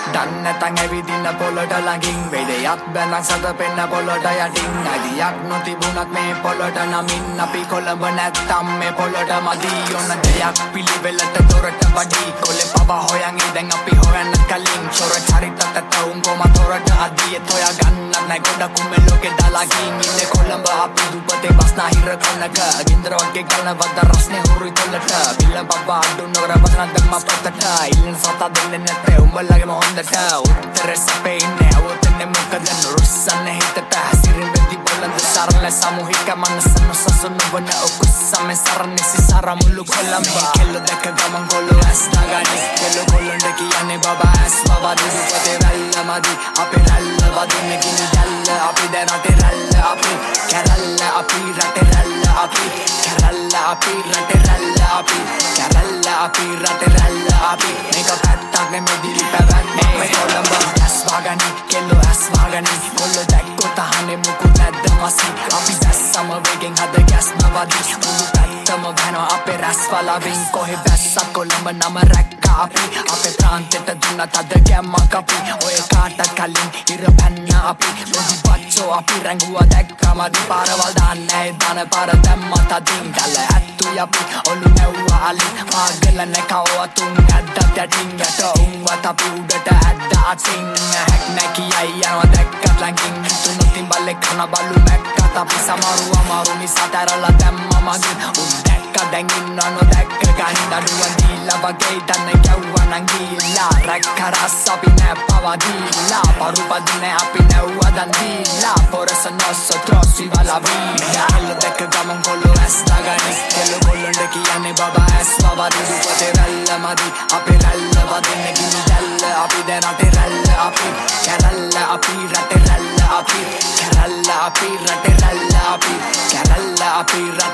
Danna tang ඇවිදින පොළොට ළඟින් වෙඩයක් බැඳන් සතපෙන්න පොළොට යටින් අයිතියක් නොතිබුණත් මේ පොළොට නමින් අපි කොළඹ නැත්තම් මේ පොළොට මදි ඔන්න දෙයක් පිළිවෙලට දොරට වඩි කොලේ පව හොයන් ඉඳන් අපි හොයන්න කලින් චොර චරිතත් තවුම් කොම තොරට අදියේ තොයා ගන්නත් නැ ගොඩක් උඹ ලෝකේ දාලා ගින් ඉන්නේ කොළඹ අපි දුපතේ බස්නාහිර කොනක ගින්දර වගේ ගන්න වද රස්නේ හුරුයි තොල්ලට බිල්ල බබා අඩු නොකර වදන දැම්ම පොතට ඉල්ලන සතා දෙන්නේ නැත්තේ උඹලගේම හොඳට උත්තර සපේ ඉන්නේ අවතන්නේ මොකද නුරුස්සන්නේ හිතට හැසිරෙන්න වෙදි බලන්ද සරල සමූහික මනසන සසුන වන ඔකුස්සම සරන්නේ සිසාර මුළු කොළඹ කෙල්ල දැක ගමන් කොල්ල ඇස් නගන්නේ කෙල්ල කොල්ලොන්ට කියන්නේ බබා ඇස් බබා දුපතේ රැල්ල මදි අපේ රැල්ල වදින්න ගිනි දැල්ල අපි දැන් රටේ රැල්ල අපි කැරල්ල අපි රටේ රැල්ල අපි කැරල්ල අපි රටේ රැල්ල අපි කැරල්ල අපි රටේ රැල්ල අපි මේක පැත්තක් නෙමෙයි පැවැත්මේ මේ කොළඹ ඇස් වගන්නේ කෙල්ල ඇස් වගන්නේ කොල්ල දැක්කොත් අහන්නේ මුකුත් නැද්ද මසි අපි දැස්සම වෙගෙන් හද ගැස් නවදි මුළු පැත්තම වෙනවා අපේ රැස් වලවින් කොහෙ බැස්සක් කොළඹ නම රැක්කා අපි අපේ ප්‍රාන්තෙට දුන්නත් අද ගැම්මක් අපි ඔය කාටත් කලින් ඉර පැන්න අපි පොඩි බච්චෝ අපි රැඟුවා දැක්කමදි පාරවල් දාන්නේ දන පාර දැම්මත් අදින් ගල ඇත්තුයි අපි ඔලු නැව්වා අලින් මාගල නැකව තුන් ඇද්දත් යටින් යට උන්වත් අපි උඩට ඇද්ද අතින් හැක් නැකියයි යනවා දැක්කත් ළඟින් තුනුතින් බල්ලෙක් කන බලු මැක්කත් අපි සමරු අමාරු නිසා තරලා දැම්ම මගින් උන් දැක්ක දැන් ඉන්න නොදැක්ක ගන්න අඩුවන් දීලා වගේ දන්න ගැව්වා නං ගිල්ලා රැක්කරස් අපි නෑ පවදීලා පරුපදින අපි නැව්වා දන් දීලා පොරස නොසොත්‍රොස් විවලා වීලා හෙල්ල දැක්ක ගමන් කොල්ලෝ ඇස් දාගන්නේ කෙල්ල කොල්ලොන්ට කියන්නේ බබා ඇස් වවදි දුපතේ රැල්ල මදි අපේ රැල්ල වදින්න ගිනි දැල්ල අපි දැන් රටේ රැල්ල අපි කැරල්ල අපි රටේ රැල්ල අපි කැරල්ල අපි රටේ රැල්ල අපි කැරල්ල අපි